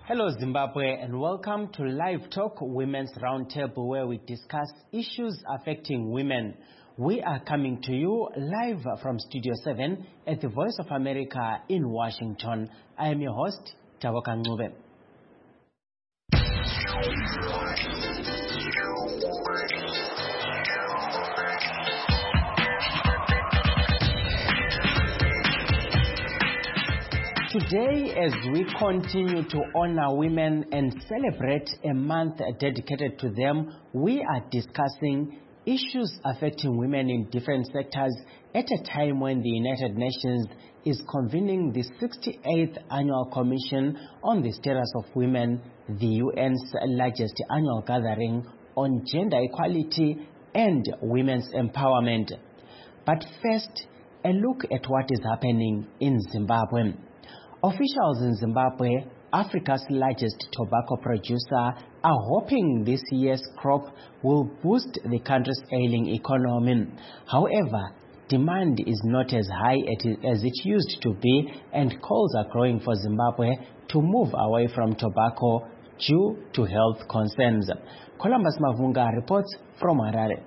Hello Zimbabwe and welcome to Live Talk Women's Roundtable, where we discuss issues affecting women. We are coming to you live from Studio 7 at the Voice of America in Washington. I am your host, Taboka Ngube. Today, as we continue to honor women and celebrate a month dedicated to them, we are discussing issues affecting women in different sectors at a time when the United Nations is convening the 68th Annual Commission on the Status of Women, the UN's largest annual gathering on gender equality and women's empowerment. But first, a look at what is happening in Zimbabwe. Officials in Zimbabwe, Africa's largest tobacco producer, are hoping this year's crop will boost the country's ailing economy. However, demand is not as high as it used to be, and calls are growing for Zimbabwe to move away from tobacco due to health concerns. Columbus Mavunga reports from Harare.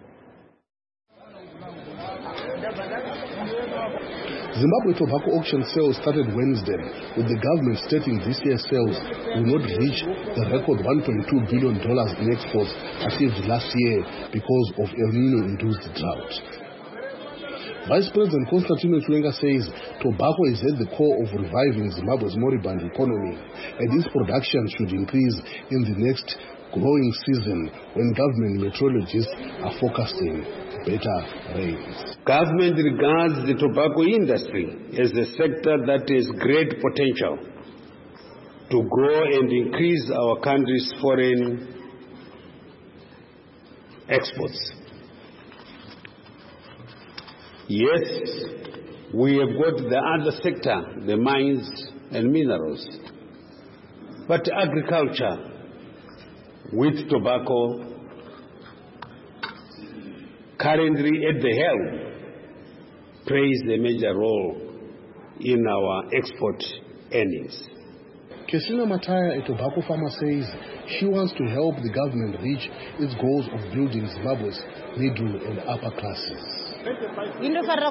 Zimbabwe tobacco auction sales started Wednesday, with the government stating this year's sales will not reach the record $1.2 billion in exports achieved last year because of El Nino-induced drought. Vice President Constantino Chiwenga says tobacco is at the core of reviving Zimbabwe's moribund economy, and its production should increase in the next growing season when government meteorologists are forecasting better rains. Government regards the tobacco industry as a sector that has great potential to grow and increase our country's foreign exports. Yes, we have got the other sector, the mines and minerals, but agriculture with tobacco currently at the helm plays a major role in our export earnings. Kesina Mataya, a tobacco farmer, says she wants to help the government reach its goals of building Zimbabwe's middle and upper classes. I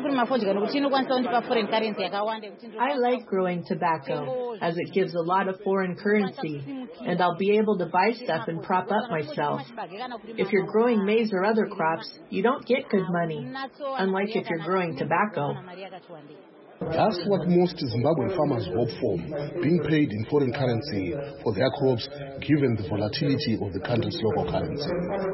like growing tobacco as it gives a lot of foreign currency, and I'll be able to buy stuff and prop up myself. If you're growing maize or other crops, you don't get good money, unlike if you're growing tobacco. That's what most Zimbabwean farmers hope for, being paid in foreign currency for their crops given the volatility of the country's local currency.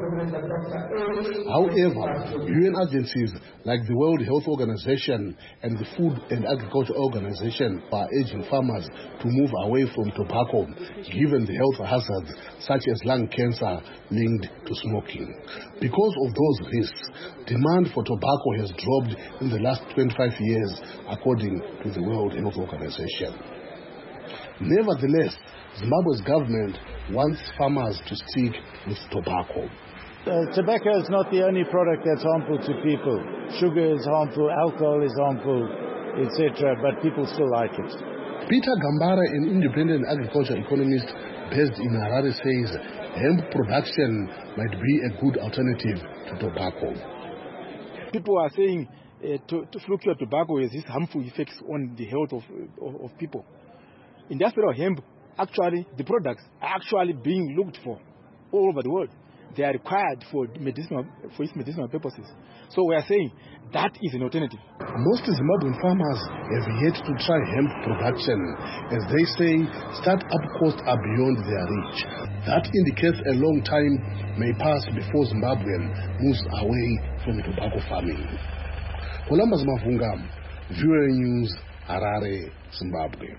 However, UN agencies like the World Health Organization and the Food and Agriculture Organization are urging farmers to move away from tobacco given the health hazards such as lung cancer linked to smoking. Because of those risks, demand for tobacco has dropped in the last 25 years, according to the World Health Organization. Nevertheless, Zimbabwe's government wants farmers to stick with tobacco. Tobacco is not the only product that's harmful to people. Sugar is harmful, alcohol is harmful, etc., but people still like it. Peter Gambara, an independent agriculture economist based in Harare, says hemp production might be a good alternative to tobacco. People are saying fluctuate tobacco has these harmful effects on the health of people. Industrial hemp, actually, the products are actually being looked for all over the world. They are required for its medicinal purposes. So we are saying that is an alternative. Most Zimbabwean farmers have yet to try hemp production, as they say start-up costs are beyond their reach. That indicates a long time may pass before Zimbabwe moves away from tobacco farming. Columbus Mavunga, VOA News, Harare, Zimbabwe.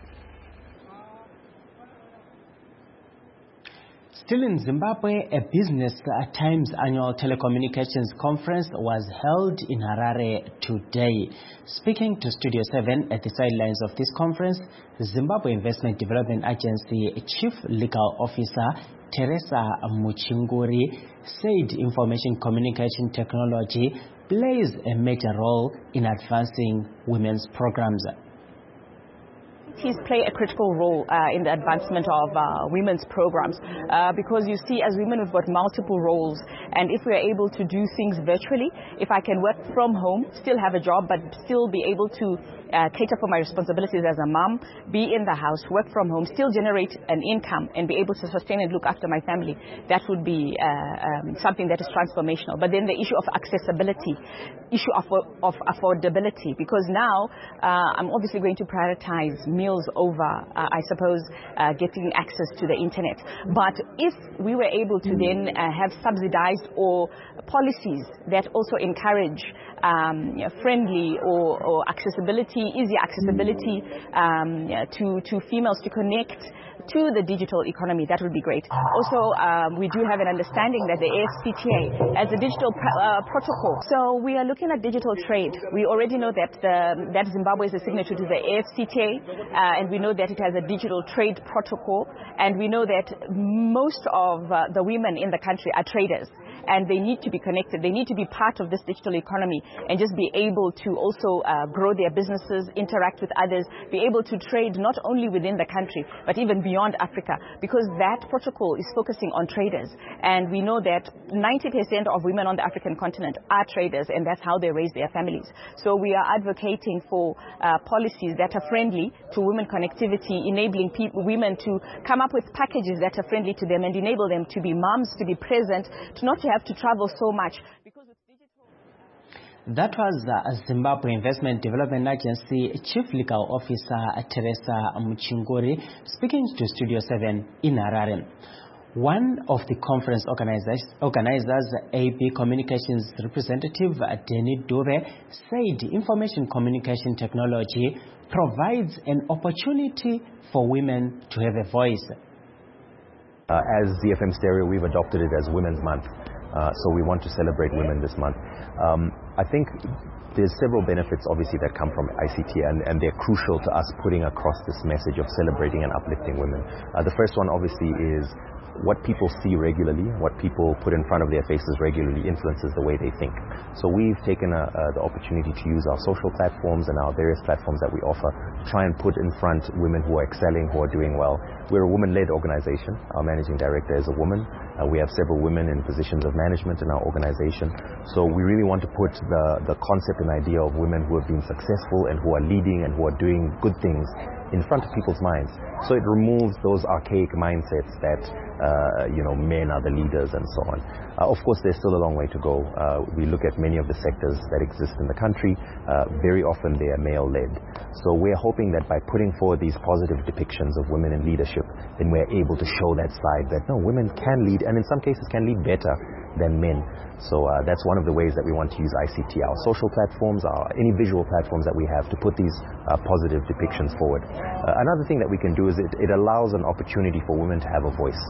Still in Zimbabwe, a Business Times annual telecommunications conference was held in Harare today. Speaking to Studio 7 at the sidelines of this conference, Zimbabwe Investment Development Agency Chief Legal Officer Teresa Muchinguri said information communication technology plays a major role in advancing women's programs. ICTs play a critical role in the advancement of women's programs because you see, as women, we've got multiple roles, and if we're able to do things virtually, if I can work from home, still have a job, but still be able to cater for my responsibilities as a mom, be in the house, work from home, still generate an income and be able to sustain and look after my family, that would be something that is transformational. But then the issue of accessibility, issue of affordability, because now I'm obviously going to prioritize meals over, I suppose, getting access to the internet. But if we were able to then have subsidized or policies that also encourage friendly or accessibility, easy accessibility to females to connect to the digital economy, that would be great. Also, we do have an understanding that the AfCFTA has a digital protocol. So we are looking at digital trade. We already know that that Zimbabwe is a signatory to the AfCFTA, and we know that it has a digital trade protocol, and we know that most of the women in the country are traders, and they need to be connected. They need to be part of this digital economy and just be able to also grow their businesses, interact with others, be able to trade not only within the country, but even beyond Africa, because that protocol is focusing on traders. And we know that 90% of women on the African continent are traders, and that's how they raise their families. So we are advocating for policies that are friendly to women connectivity, enabling women to come up with packages that are friendly to them and enable them to be moms, to be present, to not have to travel so much. Because with digital... That was Zimbabwe Investment Development Agency Chief Legal Officer Teresa Muchingori speaking to Studio 7 in Harare. One of the conference organizers, AB Communications representative Denny Dube, said information communication technology provides an opportunity for women to have a voice. As ZFM Stereo, we've adopted it as Women's Month. So we want to celebrate women this month. I think there's several benefits, obviously, that come from ICT, and they're crucial to us putting across this message of celebrating and uplifting women. The first one, obviously, is what people see regularly, what people put in front of their faces regularly influences the way they think. So we've taken the opportunity to use our social platforms and our various platforms that we offer to try and put in front women who are excelling, who are doing well. We're a woman-led organization. Our managing director is a woman. We have several women in positions of management in our organization. So we really want to put the concept and idea of women who have been successful and who are leading and who are doing good things in front of people's minds. So it removes those archaic mindsets that men are the leaders and so on. Of course, there's still a long way to go. We look at many of the sectors that exist in the country. Very often they are male-led. So we're hoping that by putting forward these positive depictions of women in leadership, then we're able to show that side that no, women can lead, and in some cases can lead better than men. So that's one of the ways that we want to use ICT, our social platforms, any visual platforms that we have, to put these positive depictions forward. Another thing that we can do is it allows an opportunity for women to have a voice.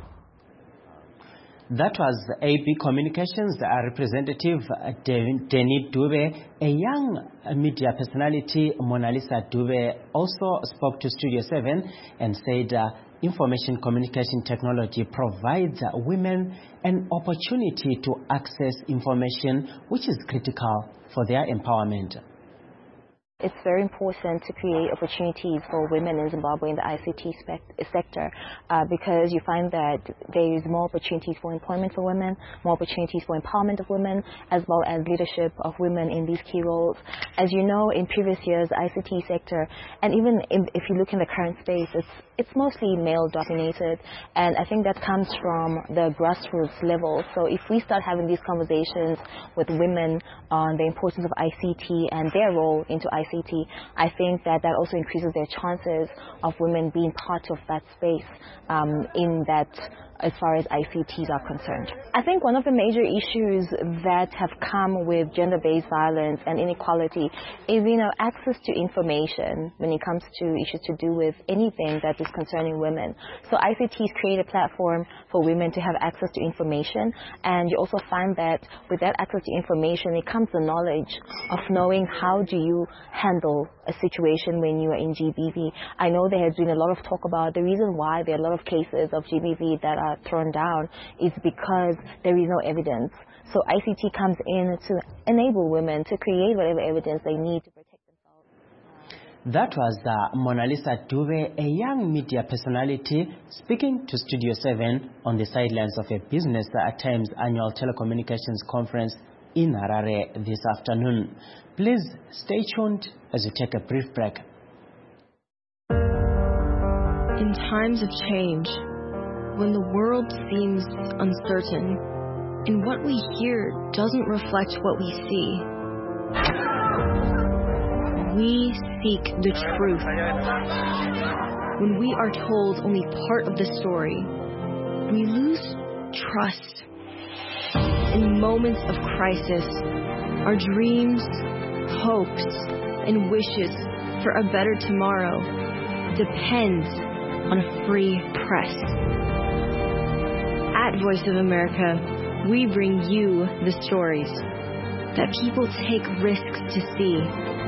That was AB Communications representative Denny Dube. A young media personality, Mona Lisa Dube, also spoke to Studio 7 and said information communication technology provides women an opportunity to access information, which is critical for their empowerment. It's very important to create opportunities for women in Zimbabwe in the ICT sector because you find that there is more opportunities for employment for women, more opportunities for empowerment of women, as well as leadership of women in these key roles. As you know, in previous years, ICT sector, and even if you look in the current space, it's mostly male-dominated, and I think that comes from the grassroots level. So if we start having these conversations with women on the importance of ICT and their role into ICT, I think that also increases their chances of women being part of that space in that as far as ICTs are concerned. I think one of the major issues that have come with gender-based violence and inequality is, access to information when it comes to issues to do with anything that is concerning women. So ICTs create a platform for women to have access to information, and you also find that with that access to information, it comes the knowledge of knowing how do you handle a situation when you are in GBV. I know there has been a lot of talk about the reason why there are a lot of cases of GBV that are thrown down is because there is no evidence. So ICT comes in to enable women to create whatever evidence they need to protect themselves. That was Mona Lisa Dube, a young media personality speaking to Studio 7 on the sidelines of a Business Times annual telecommunications conference in Harare this afternoon. Please stay tuned as we take a brief break. In times of change, when the world seems uncertain and what we hear doesn't reflect what we see, we seek the truth. When we are told only part of the story, we lose trust. In moments of crisis, our dreams, hopes, and wishes for a better tomorrow depends on a free press. At Voice of America, we bring you the stories that people take risks to see.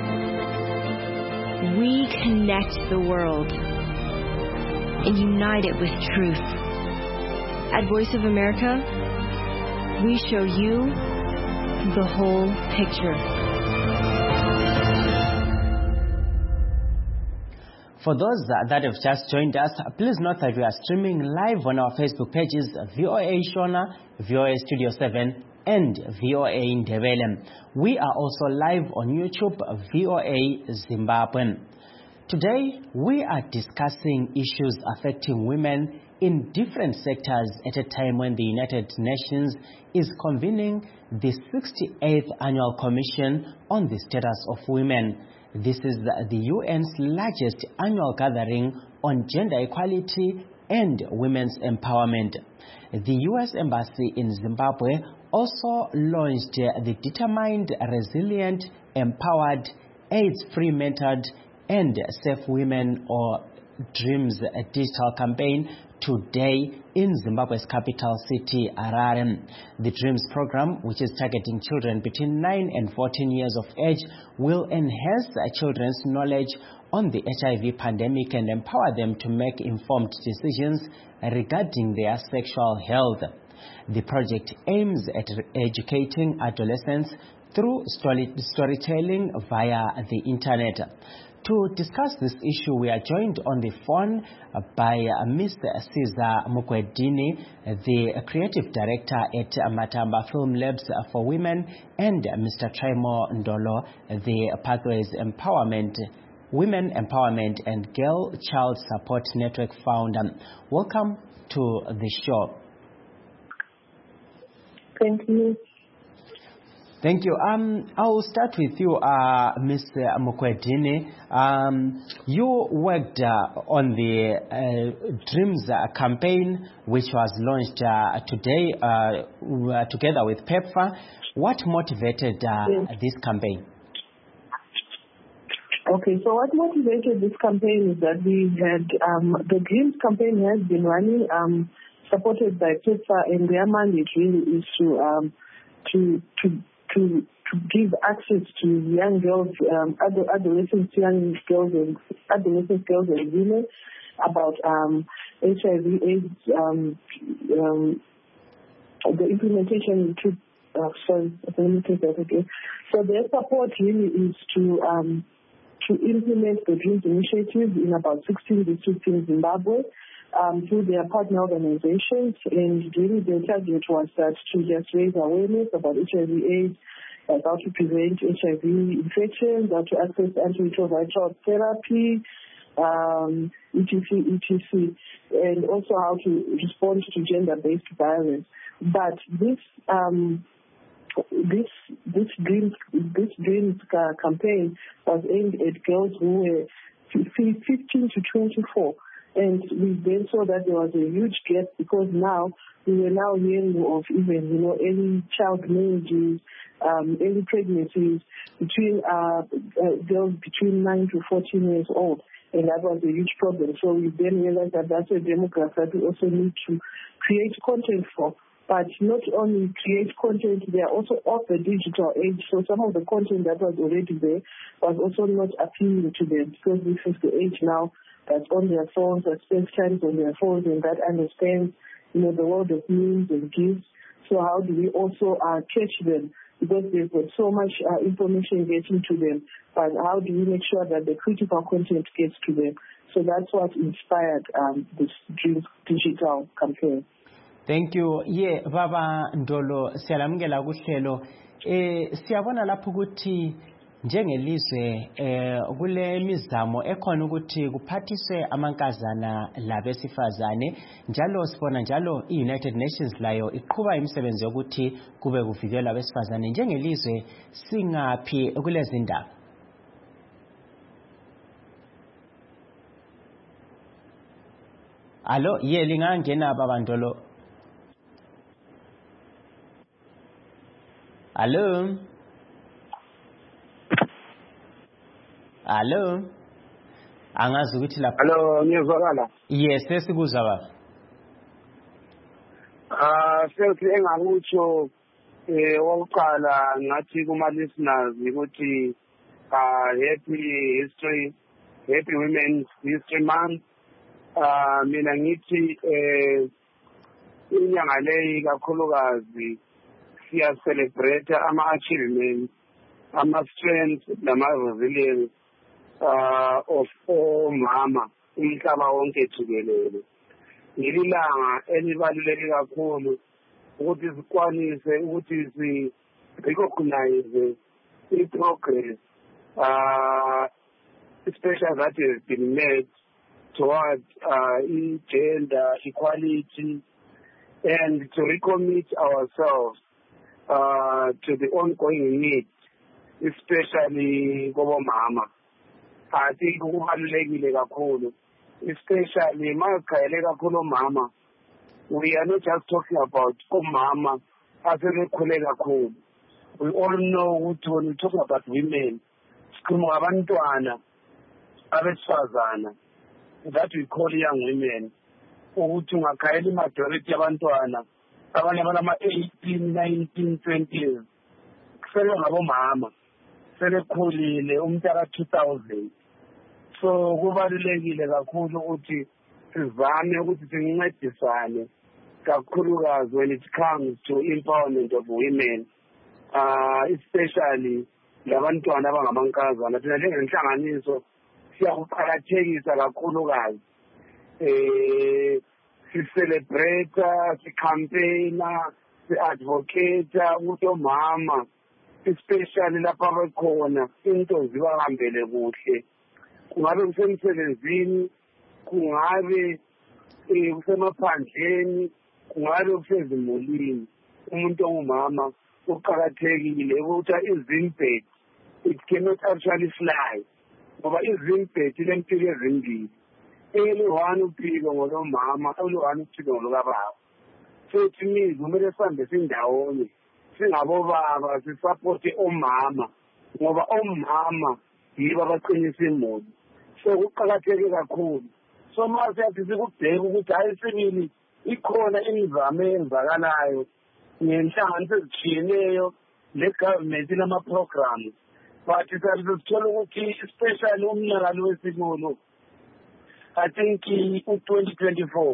We connect the world and unite it with truth. At Voice of America, we show you the whole picture. For those that have just joined us, please note that we are streaming live on our Facebook pages, VOA Shona, VOA Studio 7, and VOA Ndebele. We are also live on YouTube, VOA Zimbabwe. Today, we are discussing issues affecting women in different sectors at a time when the United Nations is convening the 68th Annual Commission on the Status of Women. This is the UN's largest annual gathering on gender equality and women's empowerment. The U.S. Embassy in Zimbabwe also launched the Determined, Resilient, Empowered, AIDS-Free, Mentored, and Safe Women or Dreams digital campaign today in Zimbabwe's capital city, Harare. The Dreams program, which is targeting children between 9 and 14 years of age, will enhance children's knowledge on the HIV pandemic and empower them to make informed decisions regarding their sexual health. The project aims at educating adolescents through storytelling via the internet. To discuss this issue, we are joined on the phone by Ms. Siza Mukwedini, the Creative Director at Matamba Film Labs for Women, and Mr. Traimo Ndolo, the Pathways Empowerment, Women Empowerment and Girl Child Support Network founder. Welcome to the show. Thank you. Thank you. I'll start with you, Ms. Mukwedini. You worked on the Dreams campaign, which was launched today together with PEPFAR. What motivated this campaign? Okay, so what motivated this campaign is that we had the Dreams campaign has been running, supported by PEPFAR, and their mandate really is to give access to young girls, adolescent girls and women about HIV/AIDS, the implementation to. Let me take that again. So their support really is to implement the Dreams initiative in about 16 districts in Zimbabwe. Through their partner organizations, and really the target was that to just raise awareness about HIV/AIDS, how to prevent HIV infections, how to access antiretroviral therapy, etc., and also how to respond to gender-based violence. But this Dreams campaign was aimed at girls who were 15 to 24. And we then saw that there was a huge gap because now we were now hearing of even, early child marriages, early pregnancies between girls between 9 to 14 years old. And that was a huge problem. So we then realized that that's a demographic that we also need to create content for. But not only create content, they are also of the digital age. So some of the content that was already there was also not appealing to them because this is the age now that's on their phones, that spends time on their phones, and that understands, the world of memes and gifts. So how do we also catch them because they've got so much information getting to them. But how do we make sure that the critical content gets to them? So that's what inspired this Dreams Digital campaign. Thank you. Yeah, Baba Ndolo, siyalamukela kuhlelo. Siyabona lapho ukuthi njengelizwe kule mizamo ekhona ukuthi kuphathiswe amankazana labesifazane, njalo sibona njalo iUnited Nations layo iqhuba imisebenzi yokuthi kube kuvikelwa abesifazane. Njengelizwe singaphi kulezi ndaba? Allo, lingangena Baba Ndolo. Allo? Allo? Angazi ukuthi lapha. Allo, ngiyazwakala. Yes, sesikuzwa baba. Sethi engakutsho wokuqala ngathi kuma listeners ukuthi happy Women's History Month. Mina ngithi inyanga leyi kakhulukazi siya celebrate ama-achievements, ama-strengths nama-resilience of omama umhlaba wonke jikelele. Ngililanga elibaluleke kakhulu ukuthi sikwanise ukuthi si-recognize i-progress especially that has been made towards gender equality and to recommit ourselves to the ongoing need, especially kubomama. I think kubalulekile kakhulu, especially makhayele kakhulu mama. We are not just talking about omama asebekhule kakhulu. We all know that when we talk about women, sikhuluma abantwana abesifazana that we call young women. Ukuthi ungakhayela majority yabantwana abanye abama 18, 19, 20s kusele ngabomama sebekhulile umnyaka 2000. So kubalulekile kakhulu ukuthi sizame ukuthi sincedisane kakhulukazi when it comes to empowerment of women, especially labantwana abangamankazana. Thina njengenhlanganiso siyakuqakathekisa kakhulukazi si-celebrate, si-campaigna, si-advocate ukuthi omama especially lapha bekhona into zibahambele kuhle. Kungabe kusemsebenzini, kungabe kusemaphandleni, kungabe kusezimulini. Umuntu ongumama uqakathekile ukuthi izimbed it cannot actually fly. Ngoba izimbed ilempilo ezimbili. Eliwani uphiko ngolomama, eliwani uphiko ngolobaba. So to me, kumele sihambe sindawonye. Singabobaba sisupporte omama ngoba omama yibo abaqinisa imuli. So kuqakatheke kakhulu. So mase yathi sikubheka ukuthi hayi sibili ikhona imizamo eyenzakalayo ngenhlanganiso ezitshiyeneyo le-government inama-programs. But sithola ukuthi especially umnyaka lo wesibili, I think u-2024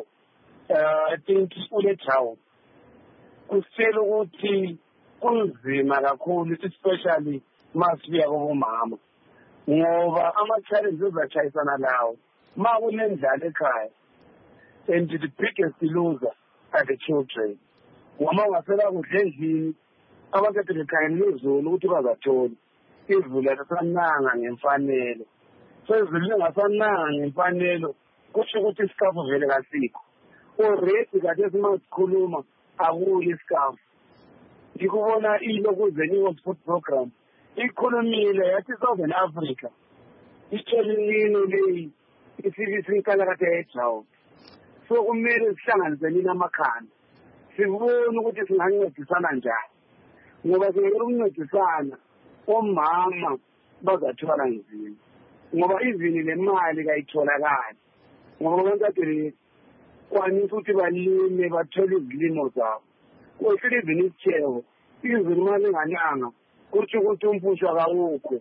I think ulethawu kusitshela ukuthi kunzima kakhulu especially masibuya kubomama ngoba ama-challenges achayisana lawo ma kunendlala ekhaya and the biggest loser are the children. Ngoba ungasela kudla endlini abakade bekhangela izulu ukuthi bazathola izulu alisananga ngemfanelo. So izulu lingasananga ngemfanelo kusho ukuthi isikafu vele kasikho. Already kade simasikhuluma akuyi isikafu. Ngikubona ilokuzeni i-World Program ikhulumile yathi Southern Africa itshelini leyi isinkalankatha yedrawut. So kumele sihlanganiseni amakhanda sibone ukuthi singancedisana njani ngoba singeke ukuncedisana omama bazathwala nzima ngoba izini lemali kayitholakali ngoba bankade kwanisa ukuthi balime bathole izilimo zabo. Kuhleli izini isitheko izini imali enganyanga kuthi ukuthi umphusho akawukho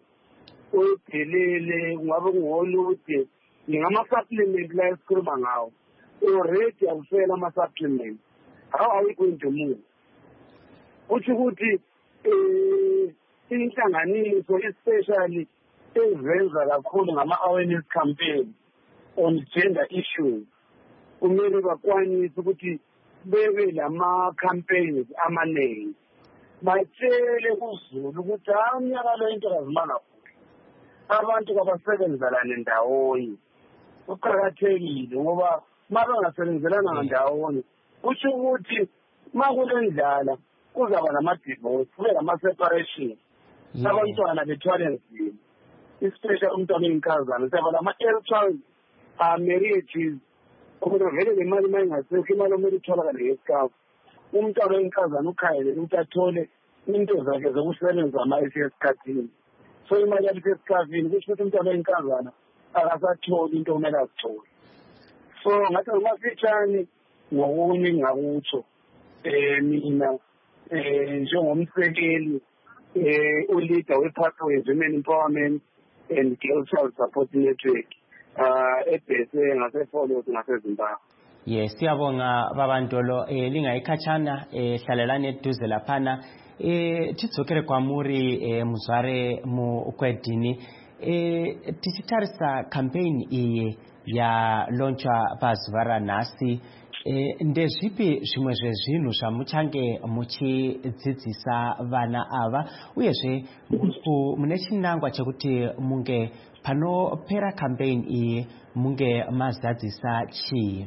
udelele kungabe kungolude ngama-supplement la esikhuluma ngawo already akusela ama-supplement. How are we going to move? Kuthi ukuthi inhlanganiso especially ezenza kakhulu ngama-awareness campaign on gender issues kumele bakwanise ukuthi bebe lama-campaigns amaningi batshele kuzulu ukuthi umnyaka lo into kazimanga futhi abantu kabasebenzelane ndawonye kuqakathekile ngoba uma bengasebenzelana ndawonye kusho ukuthi uma kulendlala kuzaba nama-divorce kube nama-separation abantwana bethwale nzima especially umntwana oyinkazana siyaba lama-early child marriages ukuthi vele le mali uma ingasekho imali omele itholakale ngesikafu umntwana oyinkazana ukhayelele ukuthi athole into zakhe zokusebenza ama-ese esikhathini so imali yalise esikhathini kusho ukuthi umntwana oyinkazana akasatholi into okumele azithole so ngathi ngomafitshane ngokunye engingakutsho mina njengomsekeli uleader we-Pathways Women Empowerment and Girl Child Support Network ebhese ngaseFolos ngaseZimbabwe. Yes, siyabonga babantolo lingayikhatshana hlalelani eduze laphana titsokere kwamuri muzware mukwedini tichitarisa campaign iyi ya launchwa pazuvara nhasi ndezvipi zvimwe zvezvinhu zvamuchange muchidzidzisa vana ava uyezve mune chinangwa chekuti munge panopera campaign iyi munge mazadzisa chii?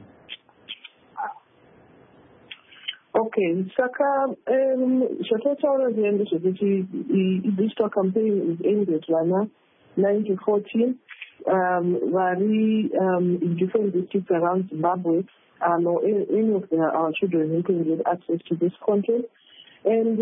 Okay, saka zvatotaura zviendo zvekuti i-digital campaign is aimed at vana 9 to 14 vari in different districts around Zimbabwe. Or any of our children who can get access to this content. And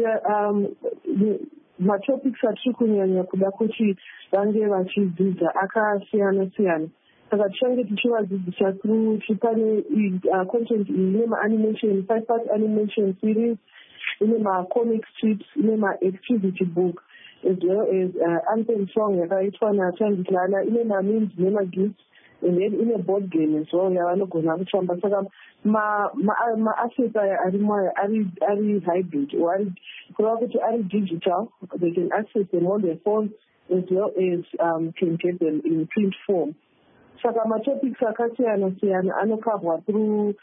my topics are kunyanya kuda kuti vange vachidzidza akasiyana-siyana. Saka tichange tichivadzidzisa through chipane content ine ma-animation, 5-part animation series, ine ma-comic strips, ine ma-activity book, as well as anthem song yakaitwa naTandiklana, ine ma-memes, ine ma-gifts, and then in a board game as well yavanogona kutamba saka ma-assets aya ari hybrid or kureva kuti ari digital. They can access them on their phone as well as can get them in print form. Saka ma-topics akasiyana-siyana anokavwa through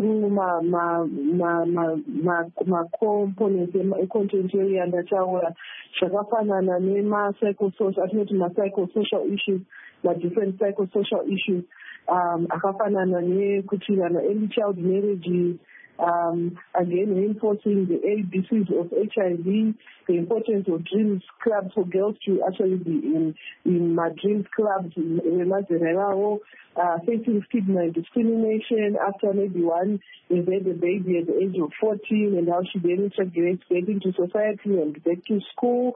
ma-components e-content area ndataura zvakafanana nema-psychosocial atinoti ma-psychosocial issues, different psychosocial issues akafanana nekuti early child marriages, again reinforcing the ABCs of HIV, the importance of dreams clubs for girls to actually be in my dreams clubs, facing stigma and discrimination after maybe one is had a baby at the age of 14 and how she then integrates back into society and back to school.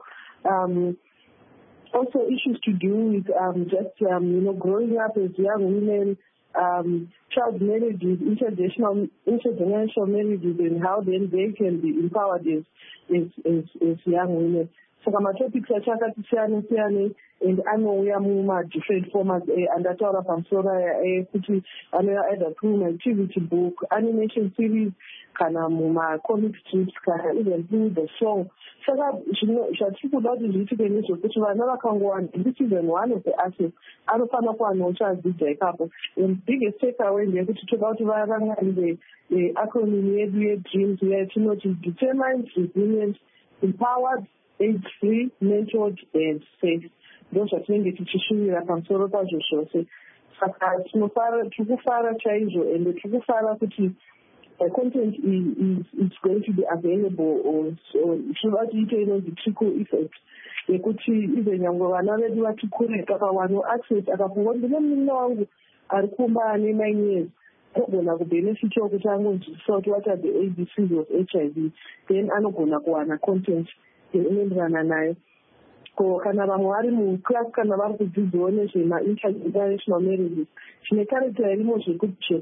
Also issues to do with growing up as young women, child marriages, intergenerational marriages, and how then they can be empowered as young women. So ma-topics achakati siyana and anouya muma-different formats andataura pamusoro kuti anouya either through ma-activity book, animation series, kana muma-comic strips, kana even through the song. Saka zvatiri kuda kuti zviitike nezvekuti vana vakangowanda, this is one of the assets anofanira kuwanawo chadzidza ipapo. And biggest takeaway ndeyekuti toda kuti varangarire acronym yedu yedreams yatinoti determined, resilient, empowered, age-free, mentored, and safe. Ndo zvatinenge tichishuvira pamusoro pazvo zvose. Saka tikufara chaizvo ende tikufara kuti content is going to be available or tinoda tiite inonzi trickle effect yekuti ive nyangwe vana vedu vati kure pakawano access akafunga kuti ndine munin'ina wangu ari kumba ane 9 years anogona kubenefitawo kuti angonzwisisa kuti what are the ABCs of HIV, then anogona kuwana content inoenderana nayo. Ko kana vamwe vari muclass kana vari kudzidzawo nezvema-international marriages tine character irimo zvekuti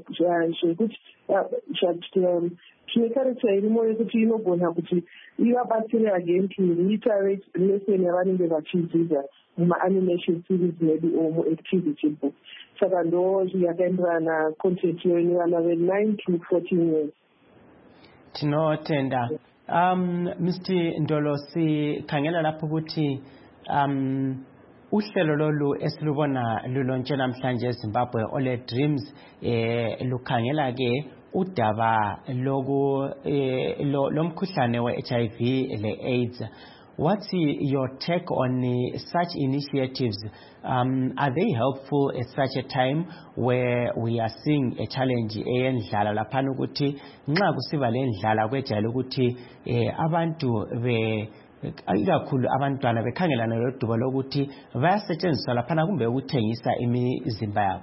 tine character irimo yekuti inogona kuti ivabatsire again to reiterate lesson yavanenge vachidzidza muma-animation series medu or mu-activity book. Saka ndo yakaenderana content iyo ine vana ve 9 to 14 years. Tinotenda Mr. Ndolo, sikhangela lapho ukuthi uhlelo lolu esilubona lulontshe namhlanje eZimbabwe Ole Dreams lukhangela ke udaba lomkhuhlane we-HIV le-AIDS. What's your take on such initiatives? Are they helpful at such a time where we are seeing a challenge eyendlala laphana ukuthi nxa kusiba le ndlala kwejayele ukuthi abantu ikakhulu abantwana bekhangelana lodubo lokuthi bayasetshenziswa laphana kumbe ukuthengisa imizimba yabo?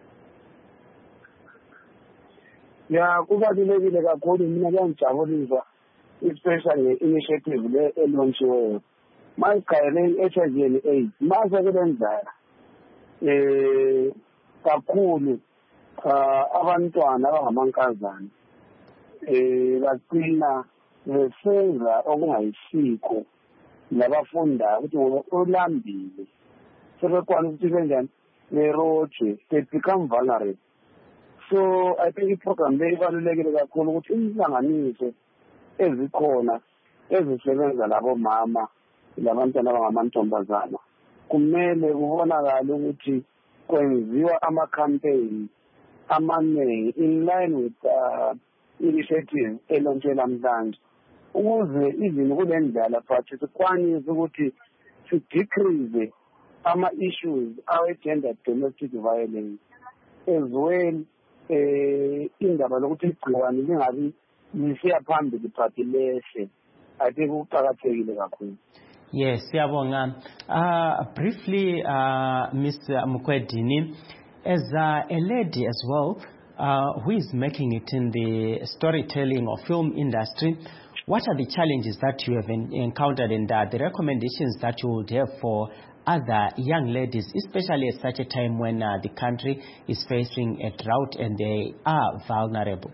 Ya kubalulekile kakhulu, mina kuyangijabulisa especially nge-initiative le elontshiweyo. Mayikhayele i-HIV and AIDS masekelendlala kakhulu abantwana abangamankazana bacina besenza okungayisiko labafunda ukuthi olambile sebekwanisa ukuthi benjani berojwe, they become vulnerable. So I think i-program le ibalulekile kakhulu ukuthi inhlanganiso ezikhona ezisebenza labo mama labantwana abangamantombazana kumele kubonakala ukuthi kwenziwa ama-campaign amaningi in line with initiative elontshe namhlanje ukuze izinto kule ndlela but sikwanise ukuthi si-decrease ama-issues awe-gender domestic violence as well indaba lokuthi igciwane lingabi lisiya phambili but lehle. I think kuqakathekile kakhulu. Yes, siyabonga. Briefly, Mr. Mukwedini, as a lady as well, who is making it in the storytelling or film industry, what are the challenges that you have encountered and the recommendations that you would have for other young ladies, especially at such a time when the country is facing a drought and they are vulnerable?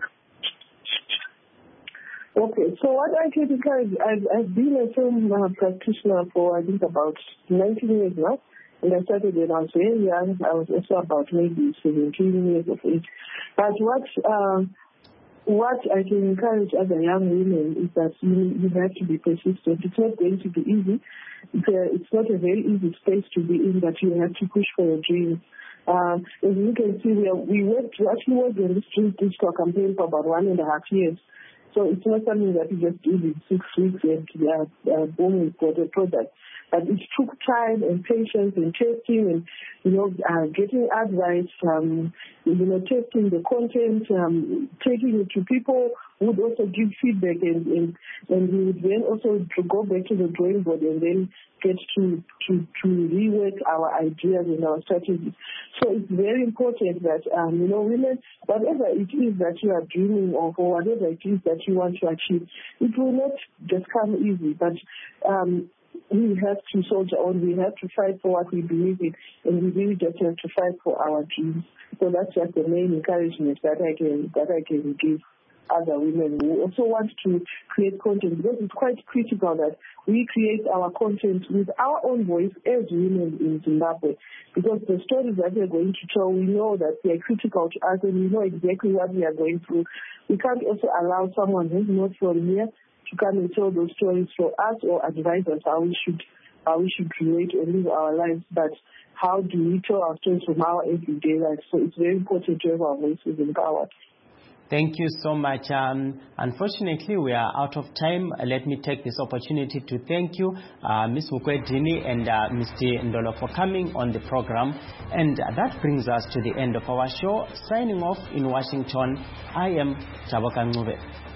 Okay, so what I can encourage, I've been a film practitioner for I think about 19 years now, and I started when I was very young. I was also about maybe 17 years of age. But what I can encourage other young women is that you have to be persistent. It's not going to be easy. It's not a very easy space to be in, but you have to push for your dreams. As you can see, we actually worked on this digital campaign for about 1.5 years. So it's not something that you just did in 6 weeks and boom, we've got a product. But it took time and patience and testing and, getting advice, testing the content, taking it to people who would also give feedback and we would then also to go back to the drawing board and then get to rework our ideas and our strategies. So it's very important that, women, whatever it is that you are dreaming of or whatever it is that you want to achieve, it will not just come easy, but we have to soldier on, we have to fight for what we believe in, and we really just have to fight for our dreams. So that's just the main encouragement that I can give other women who also want to create content, because it's quite critical that we create our content with our own voice as women in Zimbabwe, because the stories that we are going to tell, we know that they are critical to us and we know exactly what we are going through. We can't also allow someone who's not from here to come and tell those stories for us or advise us how we should create and live our lives, but how do we tell our stories from our everyday life? So it's very important to have our voices empowered. Thank you so much. Unfortunately, we are out of time. Let me take this opportunity to thank you, Ms. Mukwedini and Mr. Ndolo, for coming on the program. And that brings us to the end of our show. Signing off in Washington, I am Chaboka Ngube.